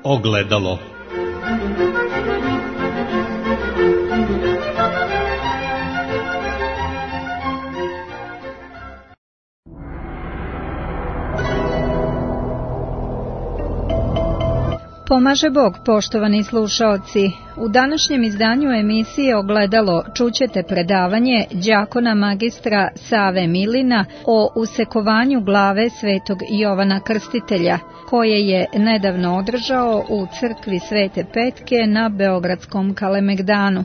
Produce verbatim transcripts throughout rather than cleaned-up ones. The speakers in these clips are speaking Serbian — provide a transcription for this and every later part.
Ogledalo. Pomaže Bog, poštovani slušaoci. U današnjem izdanju emisije Ogledalo čućete predavanje đakona magistra Save Milina o usekovanju glave svetog Jovana Krstitelja, koje je nedavno održao u crkvi Svete Petke na beogradskom Kalemegdanu.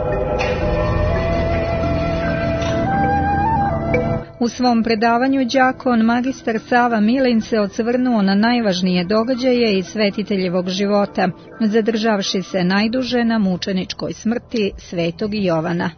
U svom predavanju đakon magistar Sava Milin se osvrnuo na najvažnije događaje iz svetiteljevog života, zadržavši se najduže na mučeničkoj smrti svetog Jovana.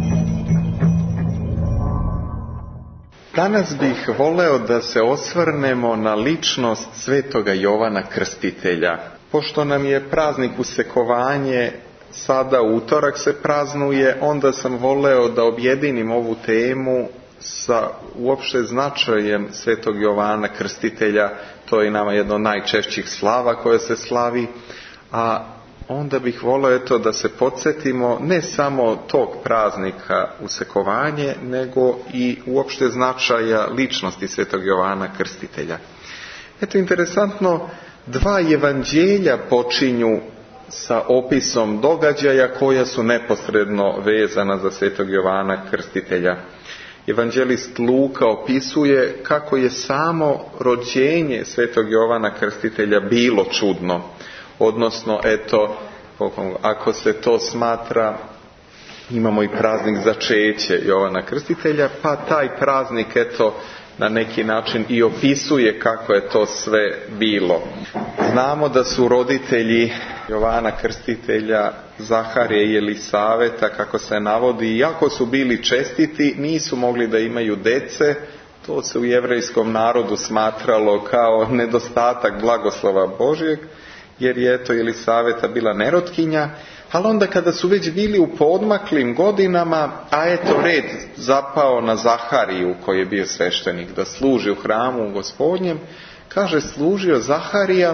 Danas bih voleo da se osvrnemo na ličnost svetoga Jovana Krstitelja. Pošto nam je praznik usekovanje, sada utorak se praznuje, onda sam voleo da objedinim ovu temu sa uopšte značajem svetog Jovana Krstitelja. To je nama jedno od najčešćih slava koje se slavi, a onda bih voleo eto da se podsjetimo ne samo tog praznika usekovanje, nego i uopšte značaja ličnosti svetog Jovana Krstitelja. Eto, interesantno, dva evanđelja počinju sa opisom događaja koja su neposredno vezana za svetog Jovana Krstitelja. Evanđelist Luka opisuje kako je samo rođenje svetog Jovana Krstitelja bilo čudno. Odnosno, eto, ako se to smatra, imamo i praznik začeće Jovana Krstitelja, pa taj praznik, eto, na neki način i opisuje kako je to sve bilo. Znamo da su roditelji Jovana Krstitelja, Zaharije i Elisaveta, kako se navodi, iako su bili čestiti, nisu mogli da imaju dece. To se u jevrejskom narodu smatralo kao nedostatak blagoslova Božjeg, jer je eto Elisaveta bila nerotkinja. Ali onda kada su već bili u poodmaklim godinama, a eto red zapao na Zahariju, koji je bio sveštenik, da služi u hramu Gospodnjem, kaže, služio Zaharija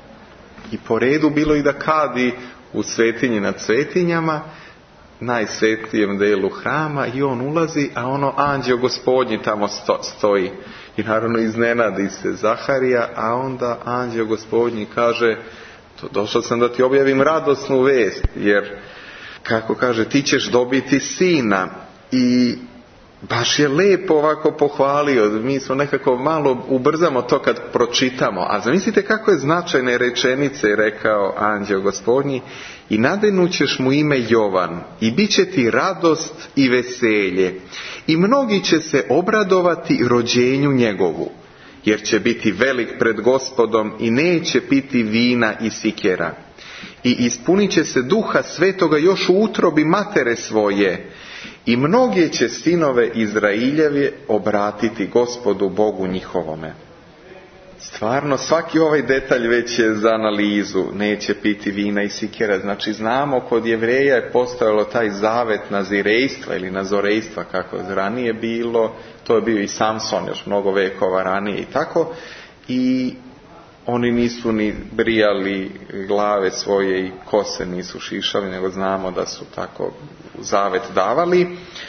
i po redu bilo i da kadi u svetinji nad svetinjama, najsvetijem delu hrama, i on ulazi, a ono anđeo Gospodnji tamo sto, stoji. I naravno iznenadi se Zaharija, a onda anđeo Gospodnji kaže, došao sam da ti objavim radosnu vest, jer, kako kaže, ti ćeš dobiti sina. I baš je lepo ovako pohvalio. Mi smo nekako malo ubrzamo to kad pročitamo. A zamislite kako je značajne rečenice rekao anđeo Gospodnji: i nadenućeš mu ime Jovan, i bit će ti radost i veselje, i mnogi će se obradovati rođenju njegovu, jer će biti velik pred Gospodom i neće piti vina i sikera. I ispunit će se duha svetoga još u utrobi matere svoje, i mnoge će sinove Izraeljeve obratiti Gospodu Bogu njihovome. Stvarno, svaki ovaj detalj već je za analizu. Neće piti vina i sikera. Znači, znamo, kod Jevreja je postojalo taj zavet nazirejstva ili nazorejstva, kako je ranije bilo. To je bio i Samson još mnogo vekova ranije i tako. I oni nisu ni brijali glave svoje i kose nisu šišali, nego znamo da su tako zavet davali.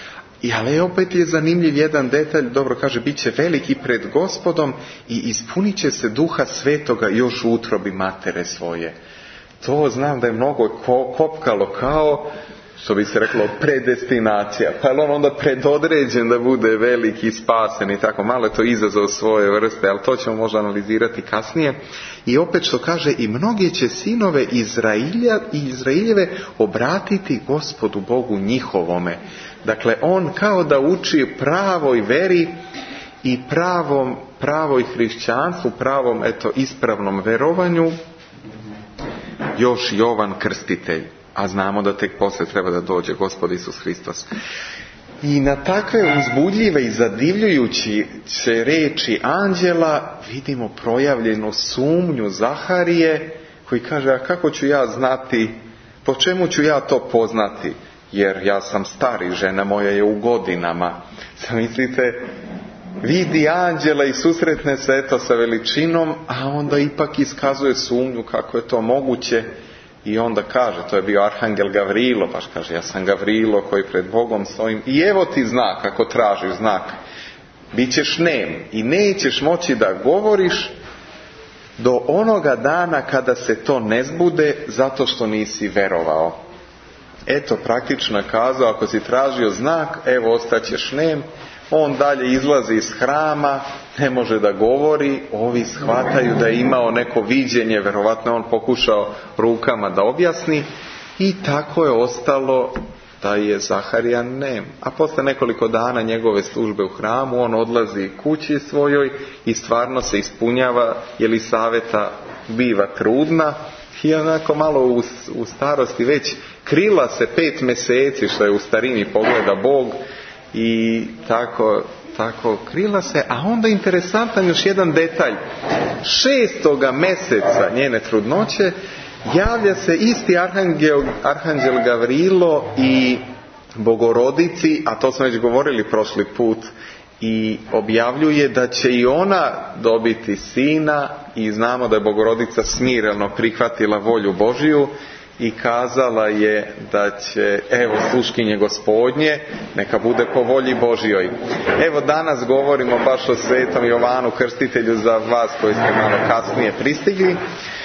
I ali opet je zanimljiv jedan detalj, dobro kaže, bit će veliki pred Gospodom i ispunit će se duha svetoga još u utrobi matere svoje. To znam da je mnogo kopkalo, kao što bi se reklo predestinacija. Pa je on onda predodređen da bude veliki, spasen i tako. Malo je to izazov svoje vrste, ali to ćemo možda analizirati kasnije. I opet što kaže, i mnoge će sinove Izrailja i Izraeljeve obratiti Gospodu Bogu njihovome. Dakle, on kao da uči pravoj veri i pravom, pravoj hrišćanstvu, pravom, eto, ispravnom verovanju, još Jovan Krstitelj. A znamo da tek poslije treba da dođe Gospod Isus Hristos. I na takve uzbudljive i zadivljujuće reči anđela vidimo projavljenu sumnju Zaharije, koji kaže, a kako ću ja znati, po čemu ću ja to poznati? Jer ja sam stari, žena moja je u godinama. Zamislite, vidi anđela i susretne se eto sa veličinom, a onda ipak iskazuje sumnju kako je to moguće i onda kaže, to je bio arhangel Gavrilo, baš kaže, ja sam Gavrilo koji pred Bogom stojim i evo ti znak, ako tražiš znak, bit ćeš nem i nećeš moći da govoriš do onoga dana kada se to ne zbude zato što nisi verovao. Eto, praktično je kazao, ako si tražio znak, evo ostaćeš nem. On dalje izlazi iz hrama, ne može da govori, ovi shvataju da je imao neko viđenje, verovatno on pokušao rukama da objasni i tako je ostalo da je Zaharija nem. A posle nekoliko dana njegove službe u hramu on odlazi kući svojoj i stvarno se ispunjava, Jelisaveta biva trudna i onako malo u, u starosti već krila se pet meseci, što je u starini pogleda Bog, i tako, tako krila se. A onda interesantan još jedan detalj, šestoga meseca njene trudnoće javlja se isti arhangel, arhanđel Gavrilo i Bogorodici, a to smo već govorili prošli put, i objavljuje da će i ona dobiti sina i znamo da je Bogorodica smireno prihvatila volju Božiju i kazala je da će, evo sluškinje Gospodnje, neka bude po volji Božjoj. Evo danas govorimo baš o svetom Jovanu Krstitelju za vas koji ste malo kasnije pristigli.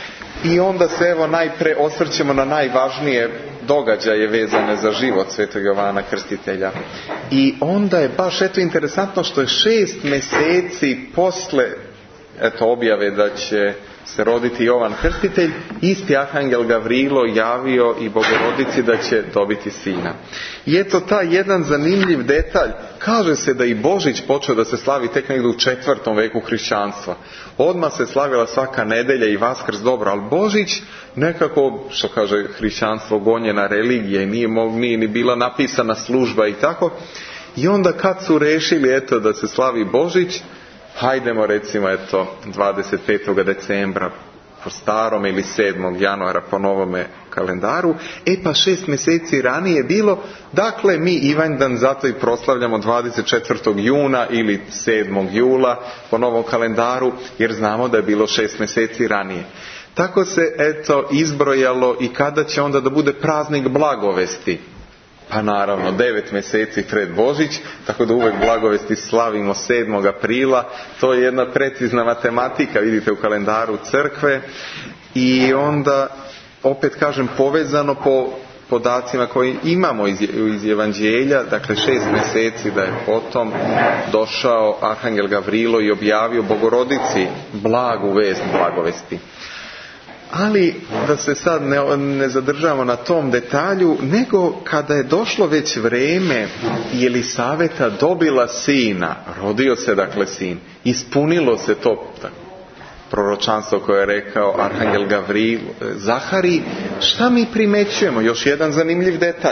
I onda se evo najpre osvrćemo na najvažnije događaje vezane za život svetog Jovana Krstitelja. I onda je baš eto interesantno što je šest mjeseci posle eto objave da će se roditi Jovan Krstitelj, isti arhangel Gavrilo javio i Bogorodici da će dobiti sina. I eto taj jedan zanimljiv detalj, kaže se da i Božić počeo da se slavi tek negdje u četvrtom veku hrišćanstva. Odmah se slavila svaka nedelja i Vaskrs, dobro, ali Božić nekako, što kaže hrišćanstvo, gonjena religija i nije, nije ni bila napisana služba i tako. I onda kad su rešili eto da se slavi Božić, hajdemo recimo eto dvadeset petog decembra po starom ili sedmog januara po novome kalendaru, e pa šest mjeseci ranije je bilo, dakle mi Ivanjdan zato i proslavljamo dvadeset četvrtog juna ili sedmog jula po novom kalendaru, jer znamo da je bilo šest mjeseci ranije. Tako se eto izbrojalo i kada će onda da bude praznik blagovesti. Pa naravno, devet mjeseci pred Božić, tako da uvek blagovesti slavimo sedmog aprila. To je jedna precizna matematika, vidite u kalendaru crkve. I onda, opet kažem, povezano po podacima koji imamo iz, iz Evanđelja, dakle šest mjeseci da je potom došao arhangel Gavrilo i objavio Bogorodici blagu vest blagovesti. Ali da se sad ne, ne zadržavamo na tom detalju, nego kada je došlo već vreme Jelisaveta dobila sina, rodio se dakle sin, ispunilo se to proročanstvo koje je rekao arhangel Gavrilo Zahari, šta mi primećujemo? Još jedan zanimljiv detalj.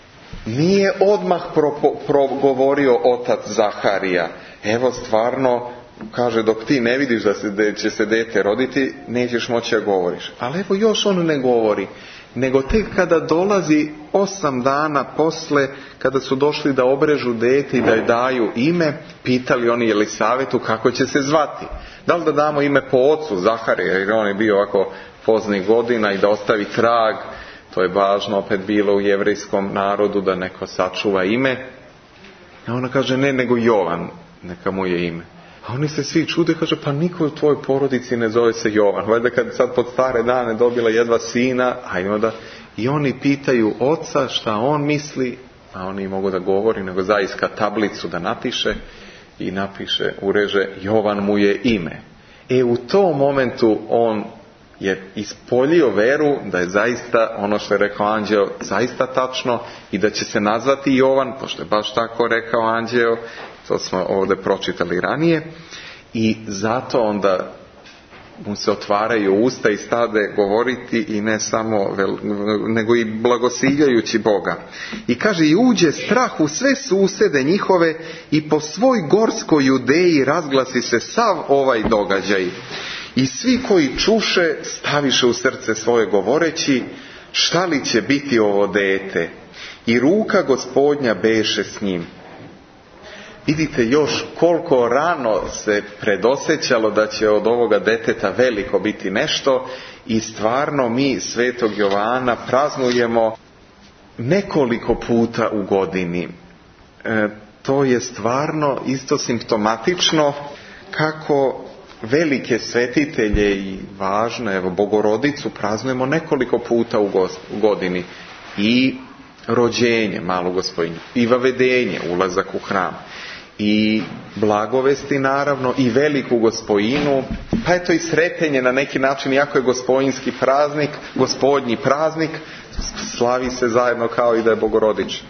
Nije odmah pro, progovorio otac Zaharija. Evo stvarno, kaže, dok ti ne vidiš da, se, da će se dete roditi, nećeš moći da govoriš. Ali evo još on ne govori, nego tek kada dolazi osam dana posle, kada su došli da obrežu dete i da je daju ime, pitali oni Jelisavetu kako će se zvati. Da li da damo ime po ocu Zaharija, jer on je bio ovako poznih godina i da ostavi trag, to je važno opet bilo u jevrejskom narodu da neko sačuva ime. A ona kaže ne, nego Jovan, neka mu je ime. A oni se svi čude, kaže, pa niko u tvojoj porodici ne zove se Jovan. Valjda kad sad pod stare dane dobila jedva sina, ajmo da... I oni pitaju oca šta on misli, a oni mogu da govori, nego zaiska tablicu da napiše i napiše, ureže, Jovan mu je ime. E u tom momentu on je ispoljio veru da je zaista ono što je rekao anđeo zaista tačno i da će se nazvati Jovan, pošto je baš tako rekao anđeo. To smo ovdje pročitali ranije. I zato onda mu se otvaraju usta i stade govoriti i ne samo, nego i blagosiljajući Boga. I kaže, i uđe strah u sve susede njihove i po svoj gorskoj Judeji razglasi se sav ovaj događaj. I svi koji čuše staviše u srce svoje govoreći, šta li će biti ovo dete? I ruka Gospodnja beše s njim. Vidite još koliko rano se predosjećalo da će od ovoga deteta veliko biti nešto i stvarno mi Svetog Jovana praznujemo nekoliko puta u godini. E, to je stvarno isto simptomatično kako velike svetitelje i važne, evo Bogorodicu praznujemo nekoliko puta u godini. I rođenje Malu Gospodinju, i vavedenje, ulazak u hram, i blagovesti naravno, i veliku Gospojinu, pa eto i sretenje na neki način, iako je Gospojinski praznik, Gospodnji praznik, slavi se zajedno kao i da je Bogorodičan.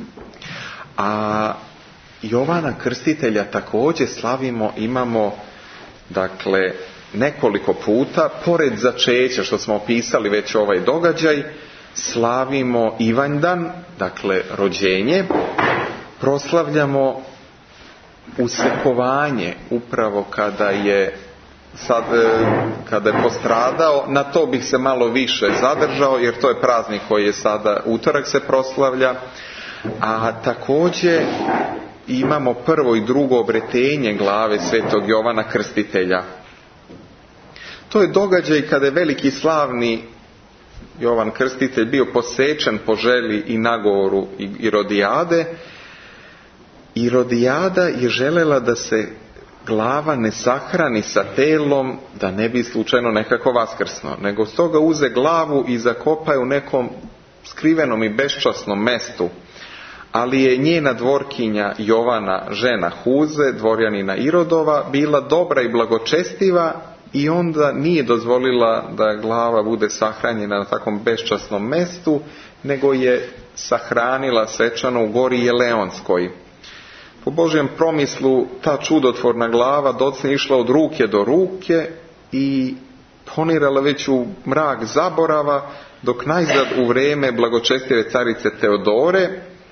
A Jovana Krstitelja također slavimo, imamo dakle nekoliko puta, pored začeća što smo opisali već ovaj događaj, slavimo Ivanjdan, dakle rođenje, proslavljamo usekovanje, upravo kada je sad, kada je postradao, na to bih se malo više zadržao, jer to je praznik koji je sada, utorak se proslavlja, a također imamo prvo i drugo obretenje glave Svetog Jovana Krstitelja. To je događaj kada je veliki slavni Jovan Krstitelj bio posečen po želji i nagovoru Irodijade. Irodijada je željela da se glava ne sahrani sa telom, da ne bi slučajno nekako vaskrsno, nego stoga uze glavu i zakopa je u nekom skrivenom i beščasnom mestu. Ali je njena dvorkinja Jovana, žena Huze, dvorjanina Irodova, bila dobra i blagočestiva i onda nije dozvolila da glava bude sahranjena na takvom beščasnom mestu, nego je sahranila svečano u gori Jeleonskoj. Po Božjem promislu ta čudotvorna glava docne išla od ruke do ruke i ponirala već u mrak zaborava, dok najzad u vrijeme blagočestive carice Teodore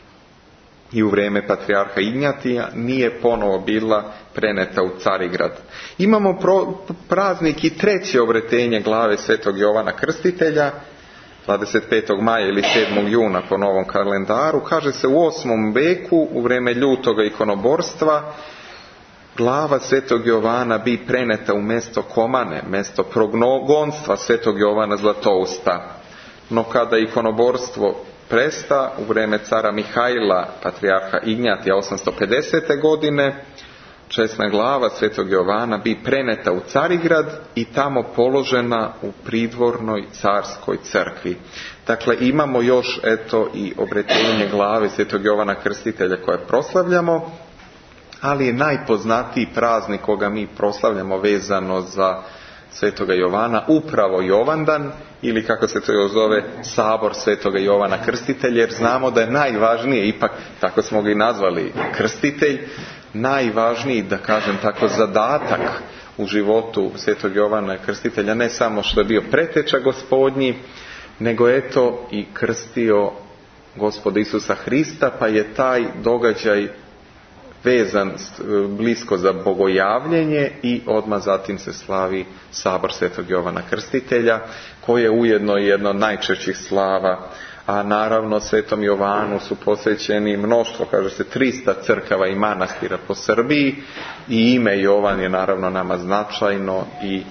i u vrijeme patrijarha Ignjatija nije ponovo bila preneta u Carigrad. Imamo pro, praznik i treće obretenje glave Svetog Jovana Krstitelja, dvadeset petog maja ili sedmog juna po novom kalendaru. Kaže se u osmom veku, u vrijeme ljutoga ikonoborstva, glava Svetog Jovana bi preneta u mjesto Komane, mjesto prognogonstva Svetog Jovana Zlatousta. No kada ikonoborstvo presta, u vrijeme cara Mihajla, patrijarha Ignjatija, osamsto pedesete godine, česna glava Svetog Jovana bi preneta u Carigrad i tamo položena u pridvornoj carskoj crkvi. Dakle, imamo još eto i obretenje glave Svetog Jovana Krstitelja koje proslavljamo, ali je najpoznatiji praznik koga mi proslavljamo vezano za Svetoga Jovana upravo Jovandan, ili kako se to zove, sabor Svetoga Jovana Krstitelja, jer znamo da je najvažnije, ipak tako smo ga i nazvali, krstitelj, najvažniji, da kažem tako, zadatak u životu Svetog Jovana Krstitelja, ne samo što je bio preteča Gospodnji, nego eto i krstio Gospoda Isusa Hrista, pa je taj događaj vezan blisko za bogojavljenje i odmah zatim se slavi sabor Svetog Jovana Krstitelja, koji je ujedno jedno od najčešćih slava. A naravno Svetom Jovanu su posvećeni mnoštvo, kaže se trista crkava i manastira po Srbiji, i ime Jovan je naravno nama značajno, i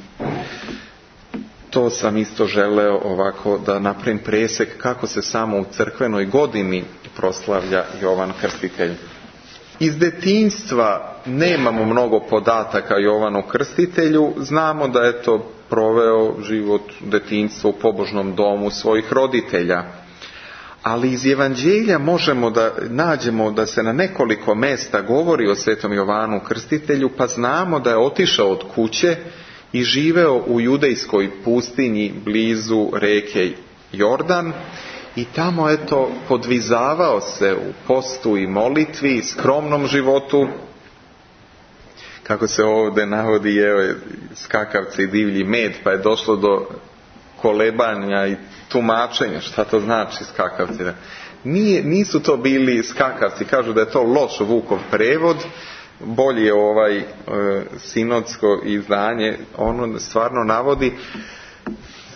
to sam isto želeo ovako da napravim presek kako se samo u crkvenoj godini proslavlja Jovan Krstitelj. Iz detinjstva nemamo mnogo podataka o Jovanu Krstitelju, znamo da je to proveo život detinjstva u pobožnom domu svojih roditelja. Ali iz Evanđelja možemo da nađemo da se na nekoliko mjesta govori o Svetom Jovanu Krstitelju, pa znamo da je otišao od kuće i živeo u judejskoj pustinji blizu reke Jordan i tamo eto podvizavao se u postu i molitvi, skromnom životu. Kako se ovdje navodi, je skakavci i divlji med, pa je došlo do kolebanja i tumačenja šta to znači skakavci. Nije, nisu to bili skakavci, kažu da je to loš Vukov prevod, bolje je ovaj e, sinodsko izdanje, ono stvarno navodi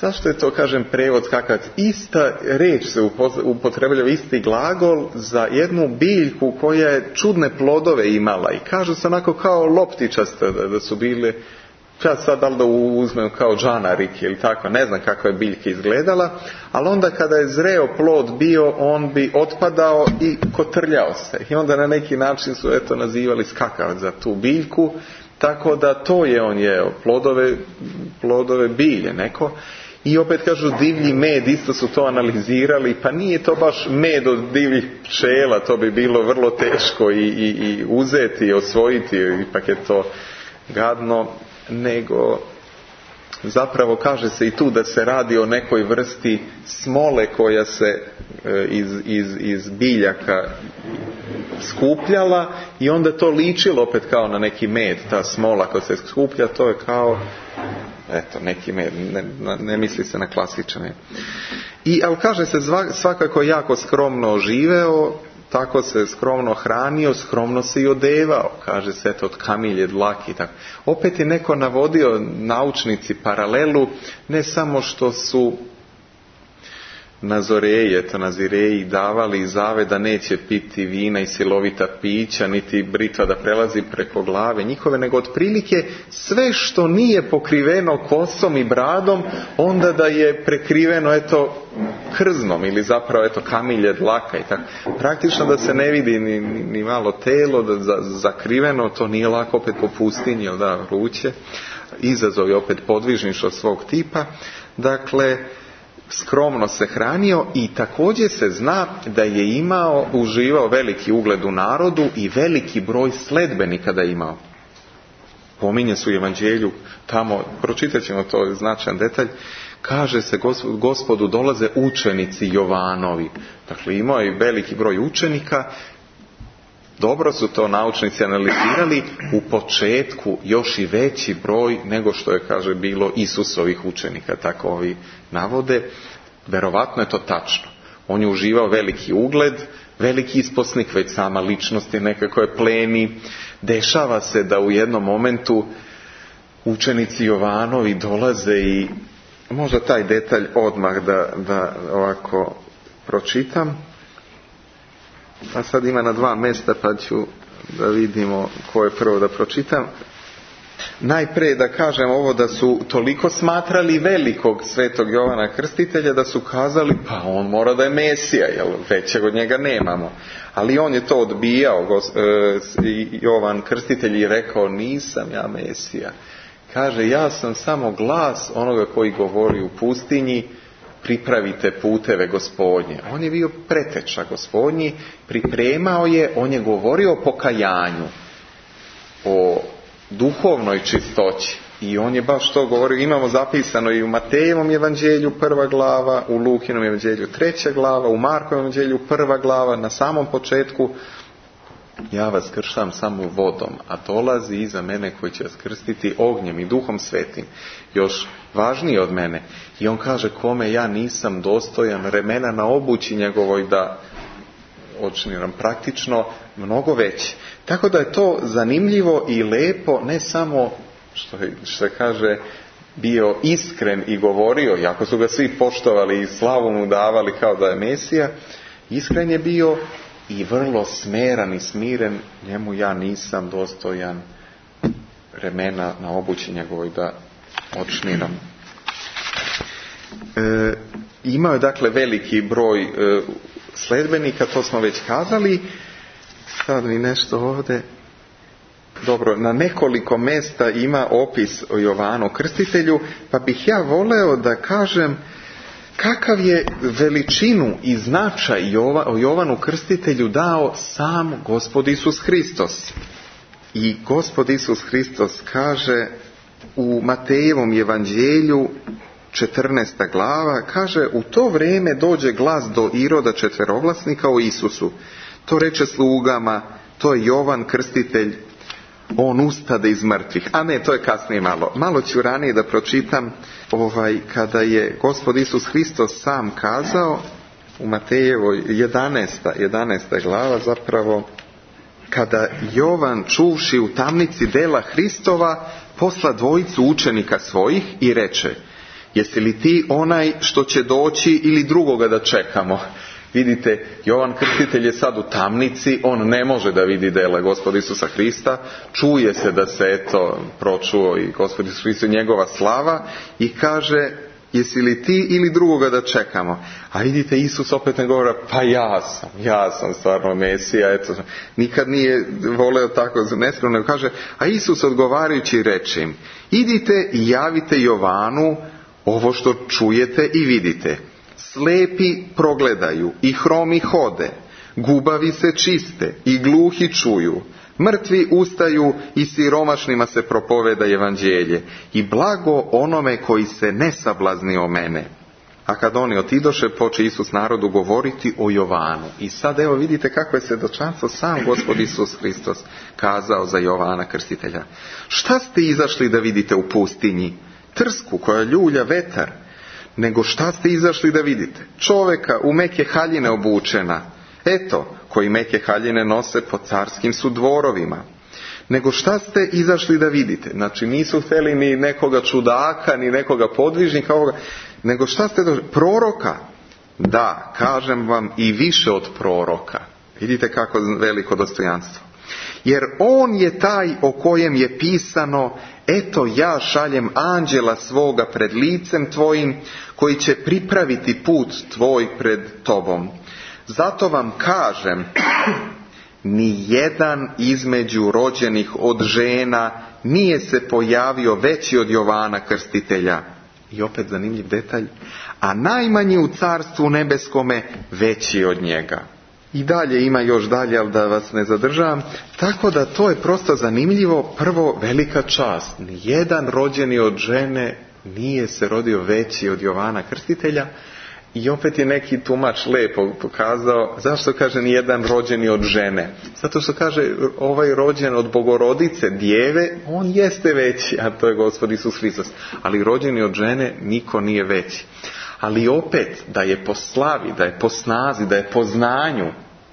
Zašto je to, kažem, prevod kakav? Ista reč se upotrebljava, isti glagol za jednu biljku koja je čudne plodove imala i kažu se onako kao loptičaste da, da su bile, ja sad da li da uzmem kao džanarik ili tako, ne znam kakva je biljka izgledala, ali onda kada je zreo plod bio, on bi otpadao i kotrljao se i onda na neki način su eto nazivali skakavac za tu biljku, tako da to je on jeo, plodove, plodove bilje neko. I opet kažu divlji med, isto su to analizirali, pa nije to baš med od divljih pčela, to bi bilo vrlo teško i, i, i uzeti i osvojiti, ipak je to gadno, nego zapravo kaže se i tu da se radi o nekoj vrsti smole koja se iz, iz, iz biljaka skupljala i onda to ličilo opet kao na neki med, ta smola koja se skuplja, to je kao eto, neki med, ne, ne misli se na klasičan med. I, ali kaže se svakako jako skromno živeo, tako se skromno hranio, skromno se i odevao, kaže se eto od kamilje dlaki. Tako. Opet je neko navodio, naučnici, paralelu, ne samo što su Nazoreji, eto Nazireji davali zave da neće piti vina i silovita pića, niti britva da prelazi preko glave njihove, nego otprilike sve što nije pokriveno kosom i bradom, onda da je prekriveno eto krznom ili zapravo eto kamilje dlaka i tako. Praktično da se ne vidi ni, ni, ni malo telo, da za, zakriveno, to nije lako opet po pustinji, da, vruće, izazov je opet podvižništvo svog tipa. Dakle, skromno se hranio i također se zna da je imao, uživao veliki ugled u narodu i veliki broj sledbenika da je imao. Pominje se u Evanđelju, tamo, pročitat ćemo to, značajan detalj, kaže se Gospodu dolaze učenici Jovanovi. Dakle, imao je veliki broj učenika, dobro su to naučnici analizirali, u početku još i veći broj nego što je, kaže, bilo Isusovih učenika, tako ovi navode. Verovatno je to tačno. On je uživao veliki ugled, veliki isposnik, već sama ličnost je nekako je pleni. Dešava se da u jednom momentu učenici Jovanovi dolaze i možda taj detalj odmah da, da ovako pročitam. A sad ima na dva mjesta pa ću da vidimo koje prvo da pročitam. Najprije da kažem ovo da su toliko smatrali velikog svetog Jovana Krstitelja da su kazali pa on mora da je Mesija, jer većeg od njega nemamo. Ali on je to odbijao, Jovan Krstitelj, i rekao nisam ja Mesija. Kaže ja sam samo glas onoga koji govori u pustinji, pripravite puteve Gospodnje. On je bio preteča Gospodnji, pripremao je, on je govorio o pokajanju, o duhovnoj čistoći. I on je baš to govorio, imamo zapisano i u Matejevom evanđelju prva glava, u Lukinom evanđelju treća glava, u Markovom evanđelju prva glava, na samom početku ja vas krštam samo vodom, a dolazi iza mene koji će vas krstiti ognjem i duhom svetim, još važniji od mene. I on kaže kome ja nisam dostojan remena na obući njegovoj da odšniram, praktično mnogo veće. Tako da je to zanimljivo i lepo, ne samo što, što kaže bio iskren i govorio, iako su ga svi poštovali i slavu mu davali kao da je Mesija, iskren je bio i vrlo smeran i smiren, njemu ja nisam dostojan remena na obući njegovoj da odšniram. E, imao je dakle veliki broj e, sledbenika, to smo već kazali. Sad mi nešto ovdje. Dobro, na nekoliko mjesta ima opis o Jovanu Krstitelju, pa bih ja voleo da kažem kakav je veličinu i značaj Jova, o Jovanu Krstitelju dao sam Gospod Isus Hristos. I Gospod Isus Hristos kaže u Matejevom evanđelju četrnaesta glava, kaže u to vrijeme dođe glas do Iroda četverovlasnika o Isusu. To reče slugama, to je Jovan Krstitelj, on ustade iz mrtvih. A ne, to je kasnije malo. Malo ću ranije da pročitam ovaj, kada je Gospod Isus Hristos sam kazao u Matejevoj jedanaesta glava zapravo, kada Jovan čuvši u tamnici dela Hristova posla dvojicu učenika svojih i reče Jesi li ti onaj što će doći ili drugoga da čekamo? Vidite, Jovan Krstitelj je sad u tamnici, on ne može da vidi dela Gospoda Isusa Hrista, čuje se da se eto pročuo i Gospod Isus Hrista, njegova slava, i kaže, jesi li ti ili drugoga da čekamo? A vidite, Isus opet ne govora, pa ja sam, ja sam stvarno Mesija, eto, nikad nije voleo tako neskromno, nego kaže, a Isus odgovarajući reče im, idite i javite Jovanu ovo što čujete i vidite. Slepi progledaju i hromi hode, gubavi se čiste i gluhi čuju, mrtvi ustaju i siromašnima se propoveda evanđelje, i blago onome koji se ne sablazni o mene. A kad oni otidoše, poče Isus narodu govoriti o Jovanu. I sad evo vidite kako je svjedočanstvo sam Gospod Isus Hristos kazao za Jovana Krstitelja. Šta ste izašli da vidite u pustinji? Trsku koja ljulja vetar. Nego šta ste izašli da vidite? Čoveka u meke haljine obučena. Eto, koji meke haljine nose po carskim su dvorovima. Nego šta ste izašli da vidite? Znači nisu htjeli ni nekoga čudaka, ni nekoga podvižnika, ovoga. Nego šta ste došli? Proroka? Da, kažem vam, i više od proroka. Vidite kako veliko dostojanstvo. Jer on je taj o kojem je pisano, eto ja šaljem anđela svoga pred licem tvojim, koji će pripraviti put tvoj pred tobom. Zato vam kažem, ni jedan između rođenih od žena nije se pojavio veći od Jovana Krstitelja. I opet zanimljiv detalj. A najmanji u carstvu nebeskome veći od njega. I dalje ima još dalje, ali da vas ne zadržavam. Tako da to je prosto zanimljivo. Prvo, velika čast. Nijedan rođeni od žene nije se rodio veći od Jovana Krstitelja. I opet je neki tumač lepo pokazao zašto kaže nijedan rođeni od žene. Zato što kaže ovaj rođen od Bogorodice, djeve, on jeste veći, a to je Gospod Isus Hristos. Ali rođeni od žene niko nije veći. Ali opet da je po slavi, da je po snazi, da je po znanju,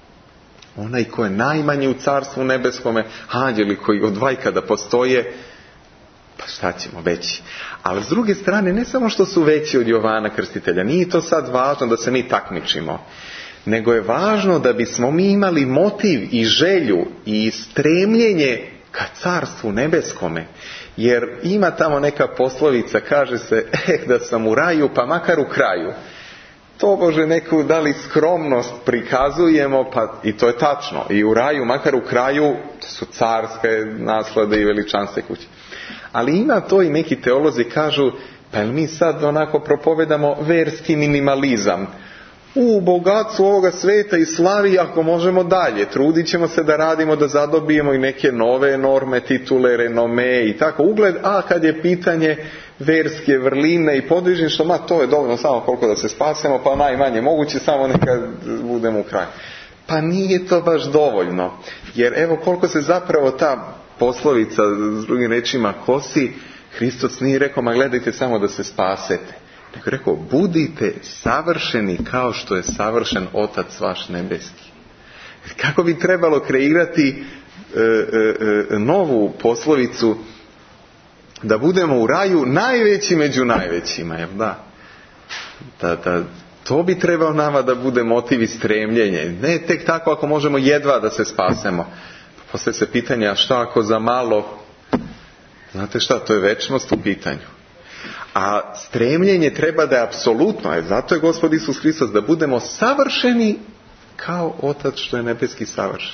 onaj ko je najmanji u carstvu nebeskome, anđeli koji od vajkada postoje, pa šta ćemo veći. Ali s druge strane, ne samo što su veći od Jovana Krstitelja, nije to sad važno da se mi takmičimo, nego je važno da bismo mi imali motiv i želju i stremljenje ka carstvu nebeskome. Jer ima tamo neka poslovica, kaže se, eh, da sam u raju, pa makar u kraju. To Bože neku da li skromnost prikazujemo, pa i to je tačno. I u raju, makar u kraju, to su carske naslade i veličanstve kuće. Ali ima to i neki teolozi kažu, pa jel mi sad onako propovedamo verski minimalizam. U bogatstvu ovoga sveta i slavi, ako možemo dalje, trudit ćemo se da radimo, da zadobijemo i neke nove norme, titule, renome i tako ugled, a kad je pitanje verske vrline i podvižništva, ma to je dovoljno samo koliko da se spasemo, pa najmanje moguće, samo neka budemo u kraju. Pa nije to baš dovoljno, jer evo koliko se zapravo ta poslovica, s drugim rečima, kosi, Hristos nije rekao, ma gledajte samo da se spasete. Nego je rekao, budite savršeni kao što je savršen Otac vaš nebeski. Kako bi trebalo kreirati e, e, novu poslovicu da budemo u raju najveći među najvećima, jel da? Da, da, to bi trebao nama da bude motiv i stremljenje. Ne tek tako ako možemo jedva da se spasemo. Poslije se pitanja šta ako za malo, znate šta, to je večnost u pitanju. A stremljenje treba da je apsolutno, jer zato je Gospod Isus Hristos, da budemo savršeni kao Otac što je nebeski savršen.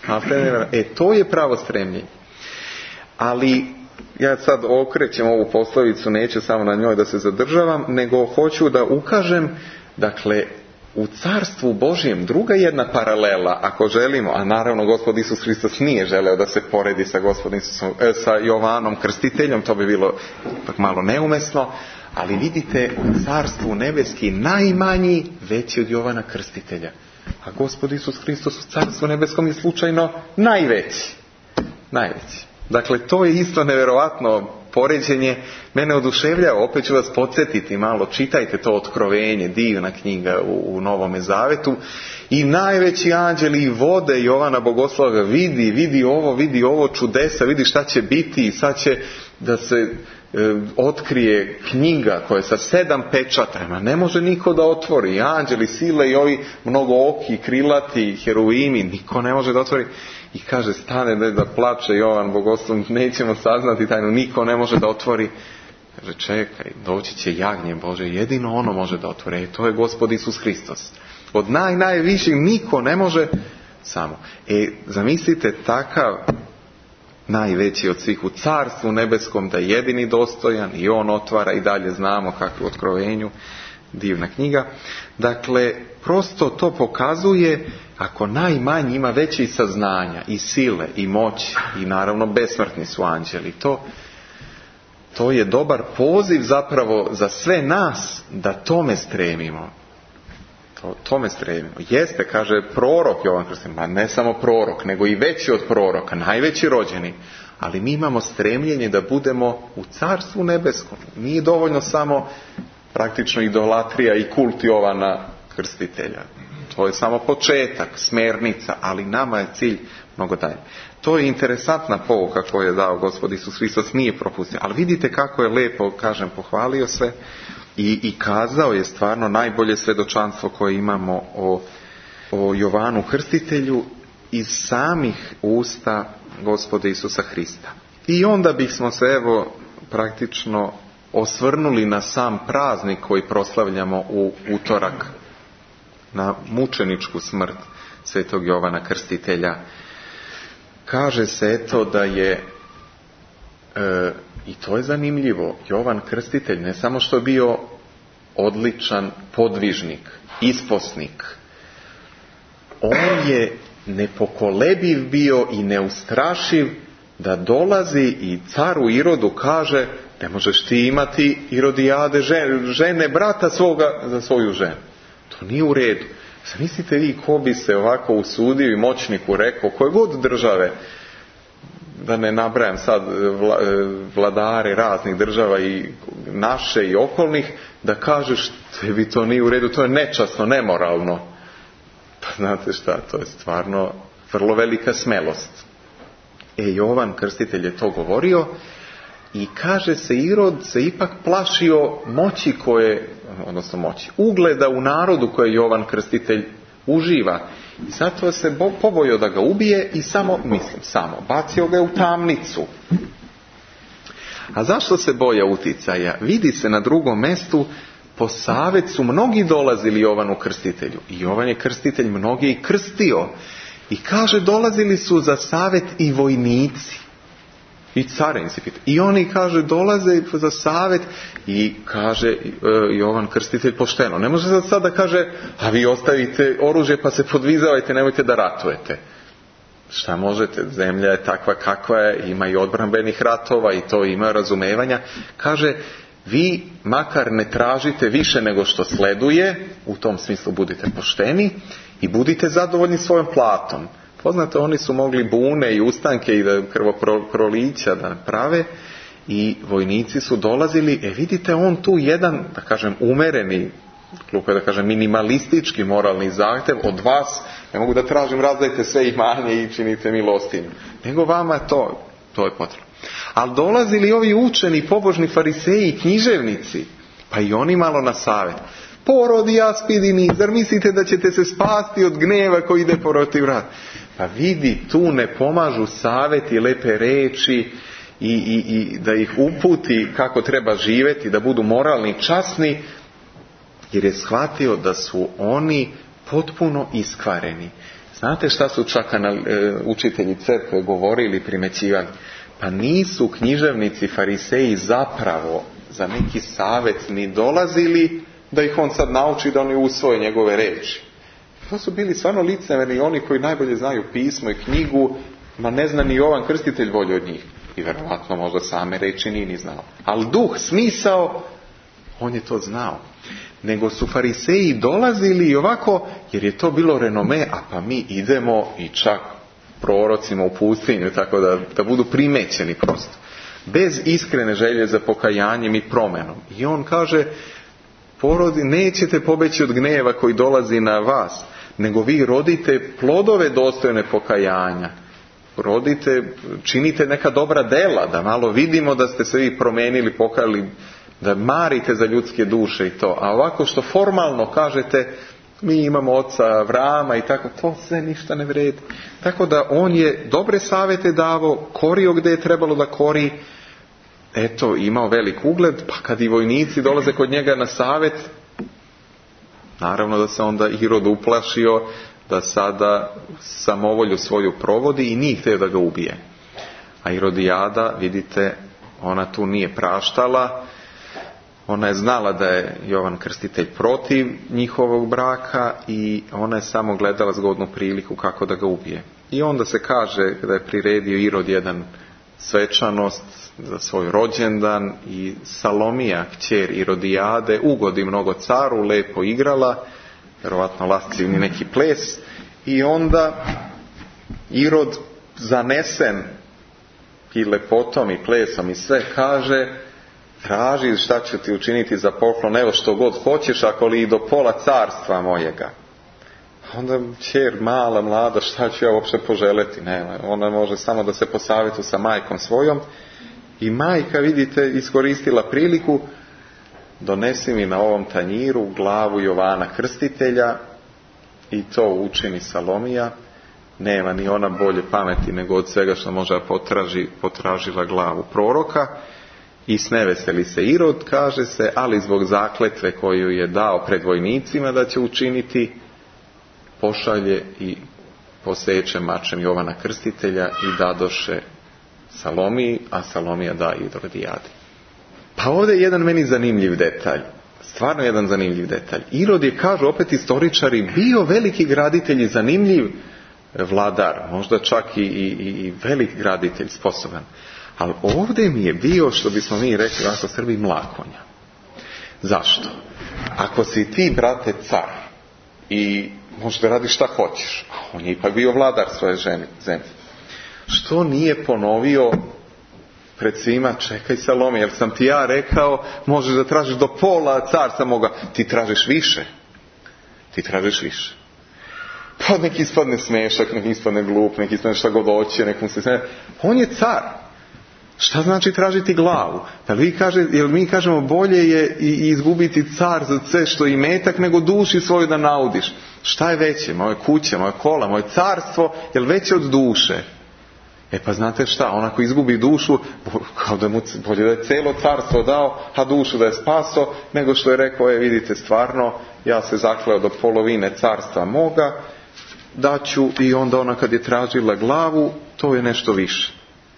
E, to je pravo stremljenje. Ali ja sad okrećem ovu poslovicu, neću samo na njoj da se zadržavam, nego hoću da ukažem, dakle, u carstvu Božjem druga jedna paralela, ako želimo, a naravno Gospod Isus Hristos nije želeo da se poredi sa, Gospod Isusom, eh, sa Jovanom Krstiteljom, to bi bilo ipak malo neumesno, ali vidite, u carstvu nebeski najmanji veći od Jovana Krstitelja. A Gospod Isus Hristos u carstvu nebeskom je slučajno najveći. Najveći. Dakle, to je isto nevjerovatno poređenje. Mene oduševljava, opet ću vas podsjetiti malo, čitajte to Otkrovenje, divna knjiga u, u Novome Zavetu, i najveći anđeli i vode Jovana Bogoslova, vidi, vidi ovo, vidi ovo čudesa, vidi šta će biti i sad će da se otkrije knjiga koja je sa sedam pečatima, ne može niko da otvori, anđeli sile i ovi mnogooki, krilati, herovimi, niko ne može da otvori. I kaže, stane da, da plače Jovan Bogoslov, nećemo saznati tajnu, niko ne može da otvori. Kaže, čekaj, doći će jagnje Bože, jedino ono može da otvori, to je Gospod Isus Hristos. Od naj, najviših niko ne može samo. E, zamislite takav najveći od svih u carstvu nebeskom, da je jedini dostojan i on otvara, i dalje znamo kako u Otkrovenju, divna knjiga. Dakle, prosto to pokazuje, ako najmanji ima veće saznanja i sile i moći, i naravno besmrtni su anđeli, to, to je dobar poziv zapravo za sve nas da tome stremimo. To, tome stremimo. Jeste, kaže prorok Jovan Krstitelj, ma ne samo prorok, nego i veći od proroka, najveći rođeni, ali mi imamo stremljenje da budemo u carstvu nebeskom. Nije dovoljno samo praktično idolatrija i kult Jovana Krstitelja. To je samo početak, smernica, ali nama je cilj mnogo dalje. To je interesantna pouka koju je dao Gospod Isus Hristos, nije propustio. Ali vidite kako je lepo, kažem, pohvalio se i, i kazao je stvarno najbolje svjedočanstvo koje imamo o, o Jovanu Krstitelju iz samih usta Gospoda Isusa Hrista. I onda bismo se evo praktično osvrnuli na sam praznik koji proslavljamo u utorak, na mučeničku smrt svetog Jovana Krstitelja. Kaže se eto da je, e, i to je zanimljivo, Jovan Krstitelj ne samo što je bio odličan podvižnik, isposnik, on je nepokolebiv bio i neustrašiv da dolazi i caru Irodu kaže, ne možeš ti imati Irodijade žene, žene brata svoga za svoju ženu. To nije u redu. Zamislite vi ko bi se ovako usudio i moćniku rekao, koje god države, da ne nabrajam sad vladare raznih država i naše i okolnih, da kažeš tebi to nije u redu, to je nečasno, nemoralno. Pa znate šta, to je stvarno vrlo velika smelost. E, Jovan Krstitelj je to govorio i kaže se Irod se ipak plašio moći koje, odnosno moći, ugleda u narodu koje Jovan Krstitelj uživa. I zato se pobojio da ga ubije i samo, mislim, samo, bacio ga u tamnicu. A zašto se boja uticaja? Vidi se na drugom mestu, po savet su mnogi dolazili Jovanu Krstitelju. I Jovan je Krstitelj mnogi i krstio. I kaže, dolazili su za savet i vojnici. I carinci. I oni, kaže, dolaze za savet i kaže Jovan Krstitelj pošteno. Ne može sad sada kaže, a vi ostavite oružje pa se podvizavajte, nemojte da ratujete. Šta možete? Zemlja je takva kakva je, ima i odbrambenih ratova i to ima razumevanja. Kaže, vi makar ne tražite više nego što sleduje, u tom smislu budite pošteni i budite zadovoljni svojom platom. Poznate, oni su mogli bune i ustanke i da krvoprolića da prave i vojnici su dolazili. E vidite, on tu jedan, da kažem, umereni, glupo je da kažem, minimalistički moralni zahtev od vas, ne mogu da tražim razdajte sve imanje i činite milostinju. Nego vama to, to je potrebno. Ali dolazili ovi učeni, pobožni fariseji i književnici, pa i oni malo na savjet. Porodi aspidini, zar mislite da ćete se spasti od gneva koji ide protiv vrat? Pa vidi, tu ne pomažu savjeti i lepe reči i, i, i da ih uputi kako treba živjeti, da budu moralni i časni, jer je shvatio da su oni potpuno iskvareni. Znate šta su čak e, učitelji crkve govorili i primećivali? Pa nisu književnici, fariseji zapravo za neki savjet ni dolazili da ih on sad nauči da oni usvoje njegove reči. To su bili stvarno licemerni oni koji najbolje znaju pismo i knjigu, ma ne zna ni Jovan Krstitelj bolje od njih. I verovatno možda same reči nije ni znao. Ali duh, smisao, on je to znao. Nego su fariseji dolazili i ovako, jer je to bilo renome, a pa mi idemo i čak prorocima u pustinju, tako da, da budu primećeni prosto. Bez iskrene želje za pokajanjem i promenom. I on kaže, porodi, nećete pobeći od gneva koji dolazi na vas, nego vi rodite plodove dostojne pokajanja. rodite, činite neka dobra dela, da malo vidimo da ste se vi promenili, pokajali, da marite za ljudske duše i to. A ovako što formalno kažete, mi imamo oca Avrama i tako, to sve ništa ne vredi. Tako da on je dobre savjete davao, korio gdje je trebalo da kori, eto, imao velik ugled, pa kad i vojnici dolaze kod njega na savjet, naravno da se onda Irod uplašio da sada samovolju svoju provodi i nije htio da ga ubije. A Irodijada, vidite, ona tu nije praštala, ona je znala da je Jovan Krstitelj protiv njihovog braka i ona je samo gledala zgodnu priliku kako da ga ubije. I onda se kaže da je priredio Irod jedan svečanost za svoj rođendan i Salomija, kćer Irodijade, ugodi mnogo caru, lepo igrala, vjerovatno lascivni neki ples, i onda Irod zanesen i lepotom i plesom i sve kaže: traži šta ću ti učiniti za poklon, evo što god hoćeš, ako li i do pola carstva mojega. Onda kćer mala, mlada, šta ću ja uopće poželeti? Ne, ona može samo da se posavjetuje sa majkom svojom. I majka, vidite, iskoristila priliku: donesi mi na ovom tanjiru glavu Jovana Krstitelja, i to učini Salomija. Nema ni ona bolje pameti nego od svega što može potraži, potražila glavu proroka. I sneveseli se Irod, kaže se, ali zbog zakletve koju je dao pred vojnicima da će učiniti, pošalje i poseče mačem Jovana Krstitelja i dadoše Salomiji, a Salomija da i Irodijadi. Pa ovdje je jedan meni zanimljiv detalj, stvarno jedan zanimljiv detalj. Irod je, kažu opet istoričari, bio veliki graditelj i zanimljiv vladar, možda čak i, i, i velik graditelj, sposoban. Ali ovdje mi je bio, što bismo mi rekli ako Srbi, mlakonja. Zašto? Ako si ti, brate, car i možeš da radiš šta hoćeš, a on je ipak bio vladar svoje zemlje, što nije ponovio pred svima: čekaj Salome, jer sam ti ja rekao možeš da tražiš do pola carstva moga, ti tražiš više, ti tražiš više. Pa nek ispadne smešak, nek ispadne glup, nek ispadne šta god hoće, nek mu se smije. On je car. Šta znači tražiti glavu? Da li vi kaže, jer mi kažemo bolje je i izgubiti car za sve što je imetak nego duši svoju da naudiš. Šta je veće? Moje kuće, moje kola, moje carstvo je veće od duše. E pa znate šta, on ako izgubi dušu, kao da mu bolje da je cijelo carstvo dao, a dušu da je spaso, nego što je rekao: e vidite, stvarno ja se zakleo do polovine carstva moga, daću. I onda ona kad je tražila glavu, to je nešto više.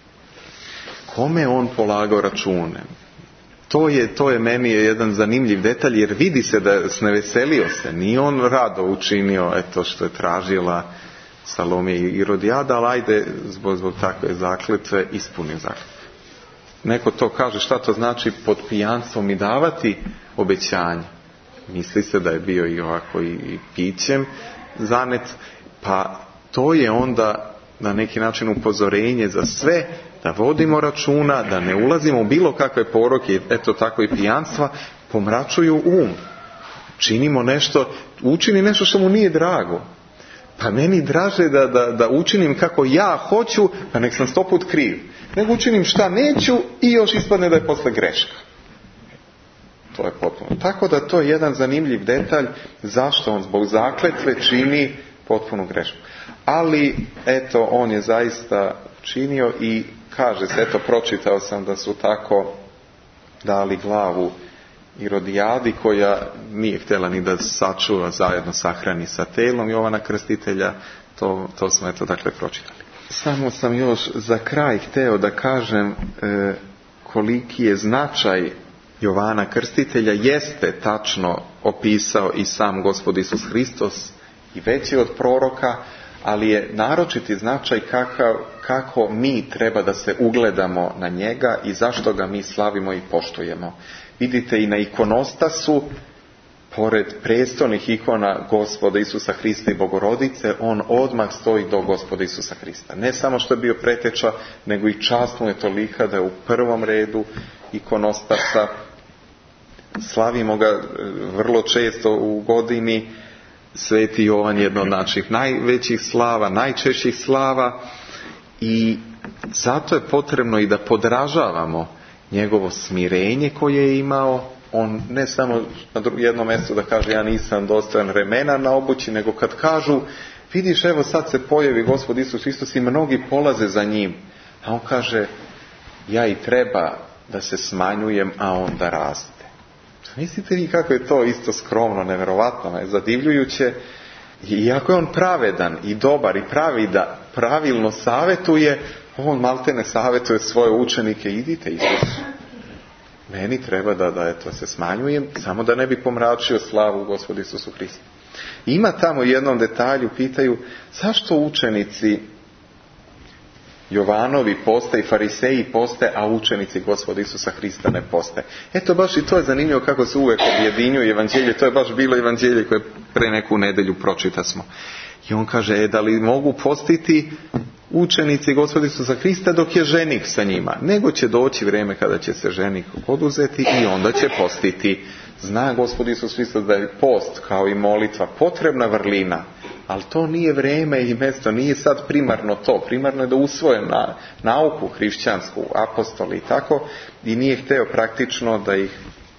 Kome on polagao račune? To je, to je meni jedan zanimljiv detalj, jer vidi se da sneveselio se. Nije on rado učinio eto što je tražila Salome i Irodijada, ali ajde zbog, zbog takve zakletve ispunio zakletve. Neko to kaže, šta to znači pod pijanstvom i davati obećanje? Misli se da je bio i ovako i, i pićem zanet, pa to je onda na neki način upozorenje za sve da vodimo računa, da ne ulazimo u bilo kakve poroke, eto tako i pijanstva, pomračuju um. Činimo nešto, učini nešto što mu nije drago. Pa meni draže da, da, da učinim kako ja hoću, pa nek sam sto put kriv. Nego učinim šta neću i još ispadne da je posle greška. To je potpuno. Tako da to je jedan zanimljiv detalj zašto on zbog zakletve čini potpunu grešku. Ali eto, on je zaista činio i kaže se, eto, pročitao sam da su tako dali glavu Irodijadi, koja nije htjela ni da sačuva, zajedno sahrani sa telom Jovana Krstitelja. To, to smo eto dakle pročitali. Samo sam još za kraj hteo da kažem e, koliki je značaj Jovana Krstitelja. Jeste tačno opisao i sam Gospod Isus Hristos i veći od proroka, ali je naročiti značaj kakav, kako mi treba da se ugledamo na njega i zašto ga mi slavimo i poštujemo. Vidite, i na ikonostasu, pored prestolnih ikona Gospoda Isusa Hrista i Bogorodice, on odmah stoji do Gospoda Isusa Hrista. Ne samo što je bio preteča, nego i čast mu je tolika da je u prvom redu ikonostasa. Slavimo ga vrlo često u godini. Sveti Jovan je jedna od naših najvećih slava, najčešćih slava, I zato je potrebno i da podražavamo njegovo smirenje koje je imao. On ne samo na jednom mjestu da kaže ja nisam dostojan remena na obući, nego kad kažu vidiš evo sad se pojavi Gospod Isus Hristos i mnogi polaze za njim. A on kaže ja i treba da se smanjujem, a on da raste. Mislite vi kako je to isto skromno, nevjerovatno, zadivljujuće. Iako je on pravedan i dobar i pravi da pravilno savjetuje, on maltene savjetuje svoje učenike, idite Isus. Meni treba da, da eto, se smanjujem, samo da ne bi pomračio slavu Gospodu Isusu Hristu. Ima tamo u jednom detalju, pitaju, zašto učenici Jovanovi poste i fariseji poste, a učenici Gospoda Isusa Hrista ne poste? Eto, baš i to je zanimljivo kako se uvijek objedinjuje evanđelje. To je baš bilo evanđelje koje pre neku nedelju pročita smo. I on kaže, e, da li mogu postiti učenici Gospoda Isusa Hrista dok je ženik sa njima? Nego će doći vrijeme kada će se ženik oduzeti i onda će postiti. Zna Gospod Isus Hristos da je post kao i molitva potrebna vrlina, ali to nije vrijeme i mjesto, nije sad primarno to. Primarno je da usvoje na nauku hrišćansku, apostoli i tako, i nije hteo praktično da ih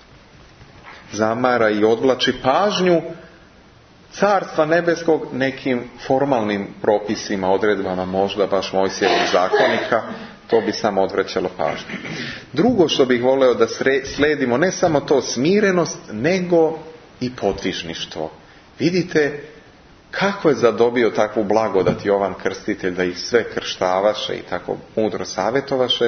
zamara i odvlači pažnju Carstva nebeskog nekim formalnim propisima, odredbama, možda baš Mojsijevog zakonika. To bi samo odvraćalo pažnju. Drugo što bih voleo da sledimo, ne samo to smirenost, nego i podvižništvo. Vidite kako je zadobio takvu blagodat Jovan Krstitelj, da ih sve krštavaše i tako mudro savjetovaše,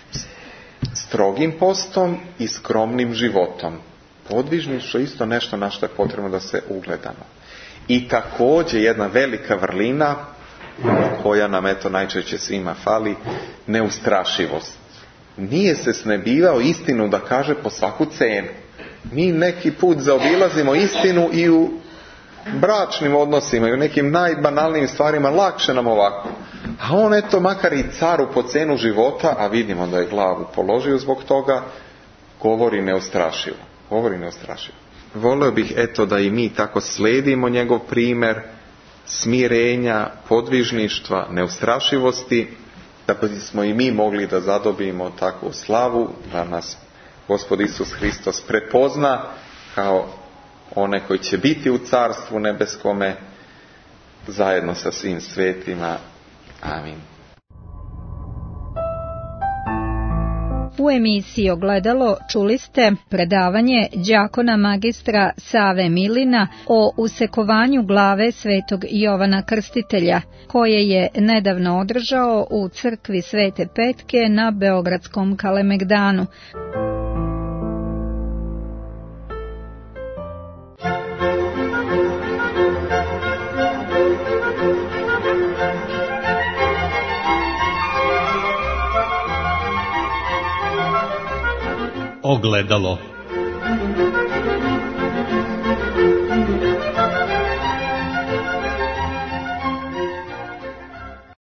strogim postom i skromnim životom. Podvižništvo isto nešto na što je potrebno da se ugledamo. I također jedna velika vrlina koja nam eto najčešće svima fali, neustrašivost. Nije se snebivao istinu da kaže po svaku cenu. Mi neki put zaobilazimo istinu i u bračnim odnosima i u nekim najbanalnijim stvarima, lakše nam ovako. A on eto makar i caru po cenu života, a vidimo da je glavu položio zbog toga, govori neustrašivo. Govori neustrašivo. Voleo bih eto da i mi tako sledimo njegov primjer smirenja, podvižništva, neustrašivosti, da bismo i mi mogli da zadobijemo takvu slavu, da nas Gospod Isus Hristos prepozna kao one koji će biti u Carstvu nebeskome zajedno sa svim svetima. Amin. U emisiji Ogledalo čuli ste predavanje đakona magistra Save Milina o usekovanju glave svetog Jovana Krstitelja, koje je nedavno održao u crkvi Svete Petke na beogradskom Kalemegdanu. Ogledalo.